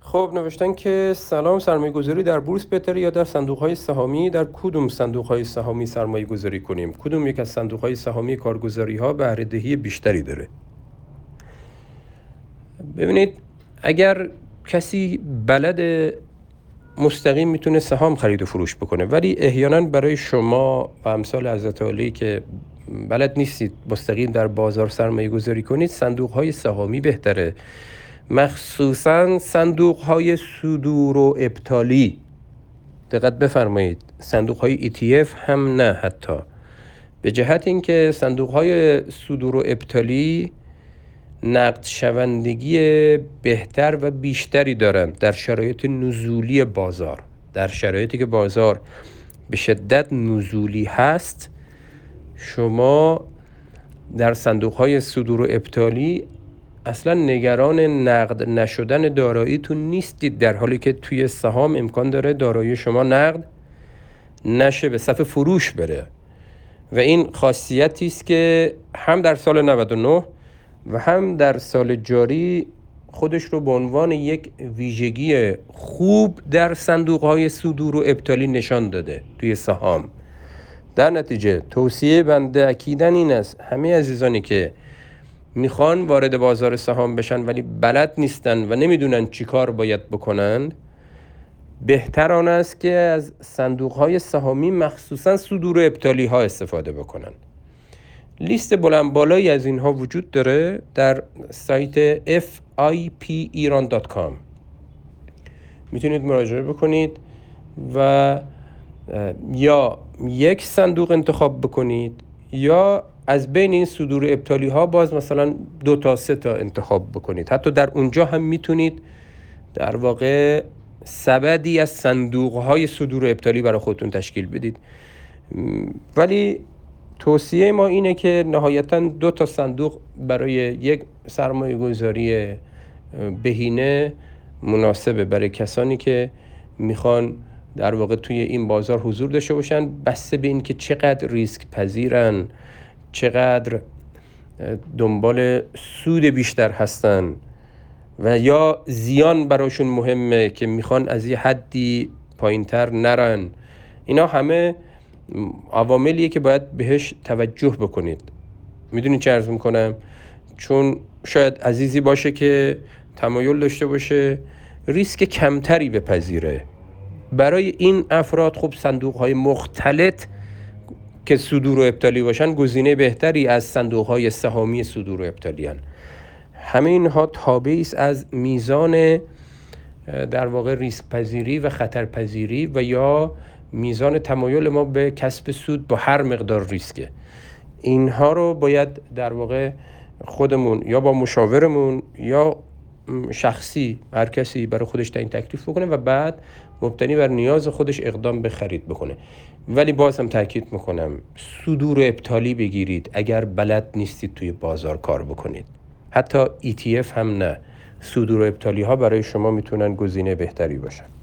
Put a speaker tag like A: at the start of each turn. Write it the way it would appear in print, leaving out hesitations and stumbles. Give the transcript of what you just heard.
A: خب نوشتن که سلام، سرمایه گذاری در بورس بهتره یا در صندوق های سهامی؟ در کدوم صندوق های سهامی سرمایه گذاری کنیم؟ کدوم یک از صندوق های سهامی کارگزاری ها بهره دهی بیشتری داره؟ ببینید، اگر کسی بلد مستقیم میتونه سهام خرید و فروش بکنه، ولی احیانا برای شما و امثال حضرت علی که بلد نیستید مستقیم در بازار سرمایه گذاری کنید، صندوق های سهامی بهتره، مخصوصا صندوق های صدور و ابطالی. دقت بفرمایید، صندوق های ETF هم نه، حتی به جهت اینکه صندوق های صدور و ابطالی نقد شوندگی بهتر و بیشتری دارند در شرایط نزولی بازار. در شرایطی که بازار به شدت نزولی هست، شما در صندوق های صدور و ابطالی اصلا نگران نقد نشدن داراییتون نیستید، در حالی که توی سهام امکان داره دارایی شما نقد نشه، به صف فروش بره. و این خاصیتی است که هم در سال 99 و هم در سال جاری خودش رو به عنوان یک ویژگی خوب در صندوق‌های صدور و ابطالی نشان داده توی سهام. در نتیجه توصیه بنده اکیداً این است همه عزیزانی که میخوان وارد بازار سهام بشن ولی بلد نیستن و نمیدونن چی کار باید بکنن، بهتر آن است که از صندوق‌های سهامی مخصوصاً صدور و ابطالی ها استفاده بکنن. لیست بلند بالایی از اینها وجود داره در سایت fipiran.com. میتونید مراجعه بکنید و یا یک صندوق انتخاب بکنید یا از بین این صدور ابطالی ها باز مثلا 2 تا 3 تا انتخاب بکنید. حتی در اونجا هم میتونید در واقع سبدی از صندوق های صدور ابطالی برای خودتون تشکیل بدید. ولی توصیه ما اینه که نهایتاً 2 تا صندوق برای یک سرمایه گذاری بهینه مناسبه برای کسانی که میخوان در واقع توی این بازار حضور داشته باشن، بسته به این که چقدر ریسک پذیرن، چقدر دنبال سود بیشتر هستن و یا زیان براشون مهمه که میخوان از یه حدی پایینتر نرن. اینا همه عواملیه که باید بهش توجه بکنید. میدونید چه عرض میکنم؟ چون شاید عزیزی باشه که تمایل داشته باشه ریسک کمتری بپذیره. برای این افراد خب صندوق‌های مختلط که صدور و ابطالی باشن گزینه بهتری از صندوق‌های سهامی صدور و ابطالی هستند. همه اینها تابعی است از میزان در واقع ریسک پذیری و خطر پذیری و یا میزان تمایل ما به کسب سود با هر مقدار ریسکه. اینها رو باید در واقع خودمون یا با مشاورمون یا شخصی هر کسی برای خودش تعیین تکلیف بکنه و بعد مبتنی بر نیاز خودش اقدام به خرید بکنه. ولی باز هم تاکید میکنم صدور و ابطالی بگیرید اگر بلد نیستید توی بازار کار بکنید. حتی ETF هم نه، صدور و ابطالی ها برای شما میتونن گزینه بهتری باشن.